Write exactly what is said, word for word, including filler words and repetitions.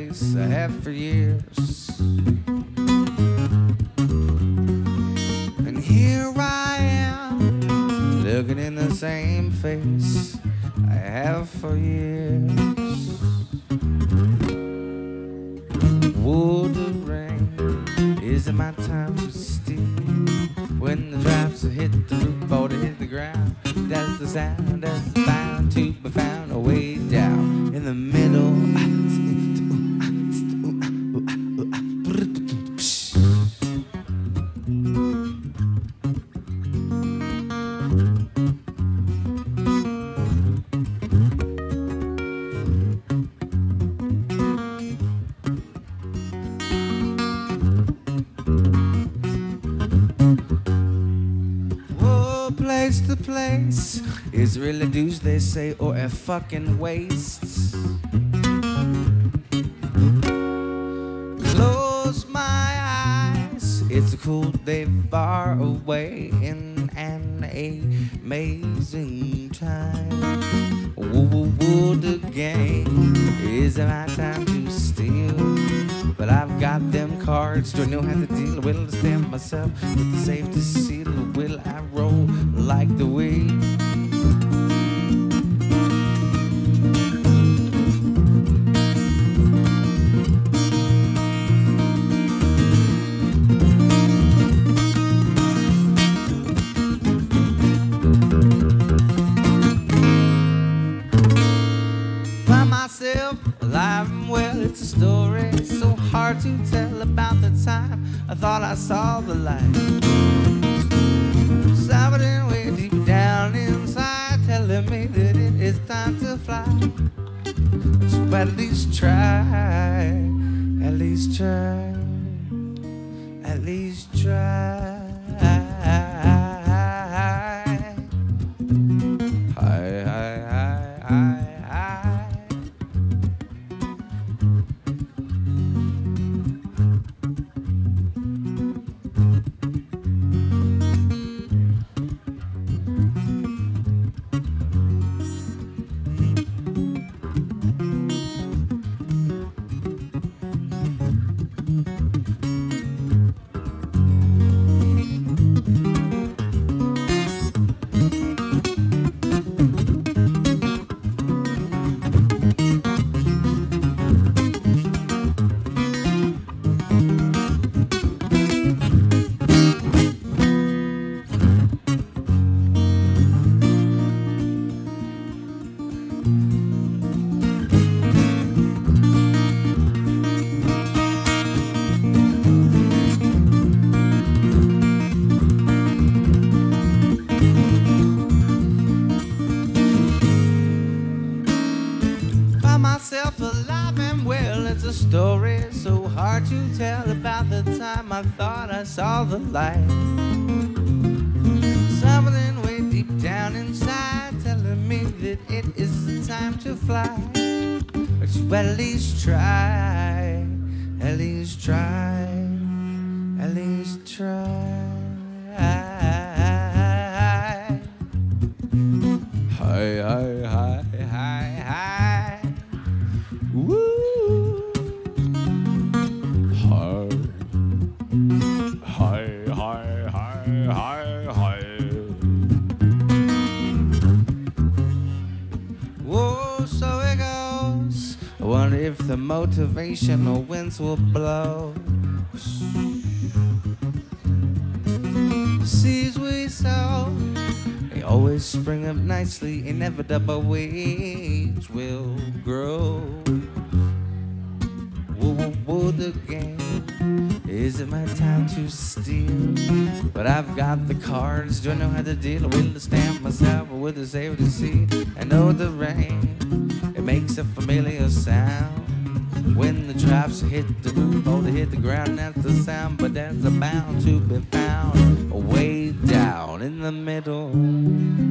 place I have for years. And here I am, looking in the same face I have for years. Would it rain? Is it my time to steal? When the drops hit the roof or they hit the ground, that's the sound that's bound to be found way down in the middle. Place to place is really dues, they say, or a fucking waste. Close my eyes, it's a cool day far away in an amazing time. Woo woo woo the game, is it my time to steal? But I've got them cards, do I know how to deal? Will I stand myself with the safety seal? Or will I roll like the wind? Find myself alive and well, it's a story so hard to tell about the time I thought I saw the light. Something way deep down inside telling me that it is time to fly. So at least try, at least try, at least try. Hi, hi, hi, hi, hi. Myself alive and well, it's a story so hard to tell about the time I thought I saw the light. Something way deep down inside telling me that it is the time to fly. But you at least try, at least try, at least try. Hi, hi, hi, hi, hi. Woo! Hi, hi, hi, hi, hi, hi. Whoa, so it goes. I wonder if the motivational winds will blow. Seeds we sow, they always spring up nicely. Inevitable weeds will grow. Woo woo woo the game. Is it my time to steal? But I've got the cards. Do I know how to deal? Will I stamp myself or will I save to see? I know the rain, it makes a familiar sound. When the drops hit the roof or they hit the ground, that's the sound. But there's a bound to be found way down in the middle.